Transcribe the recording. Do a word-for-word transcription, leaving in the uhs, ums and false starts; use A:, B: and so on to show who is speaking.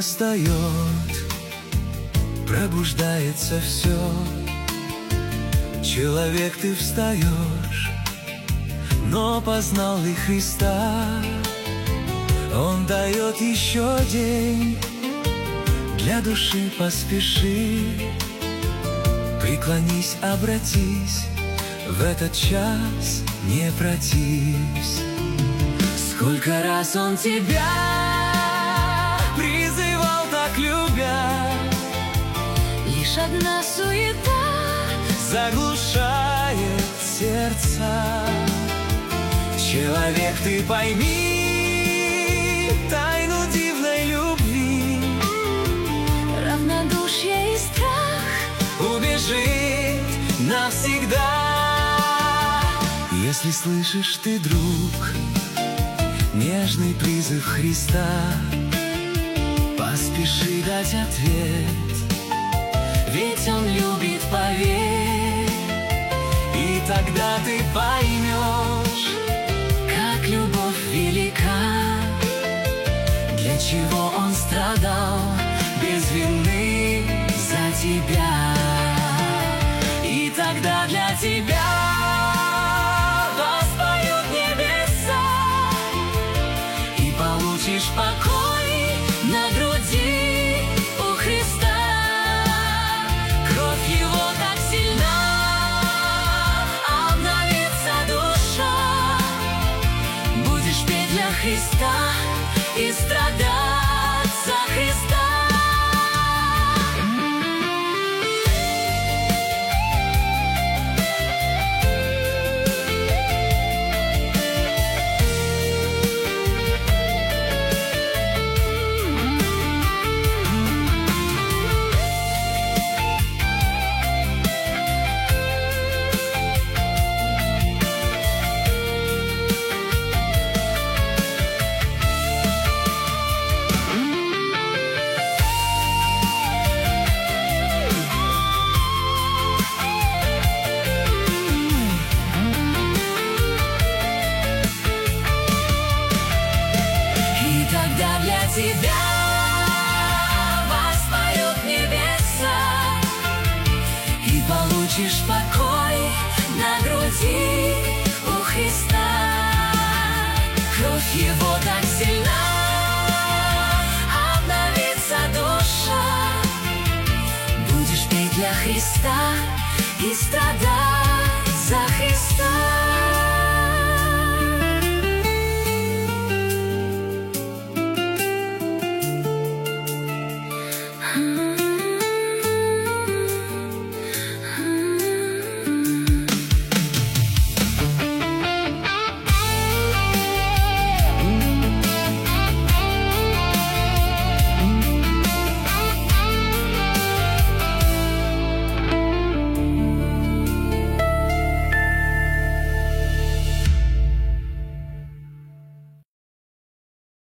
A: настает, пробуждается все. Человек, ты встаешь, но познал ли Христа? Он дает еще день, для души поспеши. Преклонись, обратись, в этот час не противсь. Сколько раз Он тебя призывал, так любя,
B: лишь одна суета
A: заглушает сердца. Человек, ты пойми тайну дивной любви,
B: равнодушие и страх
A: убежит навсегда. Если слышишь ты, друг, нежный призыв Христа, поспеши дать ответ, ведь Он любит, поверь. И тогда ты поймешь, как любовь велика, для чего Он страдал без вины за тебя. И тогда для тебя воспоют небеса, и получишь покой на груди у Христа. Кровь Его так сильна, обновится душа. Будешь петь для Христа и страдать за Христа. Тогда для тебя воспоют небеса, и получишь покой на груди у Христа. Кровь Его так сильна, обновится душа. Будешь петь для Христа и страдать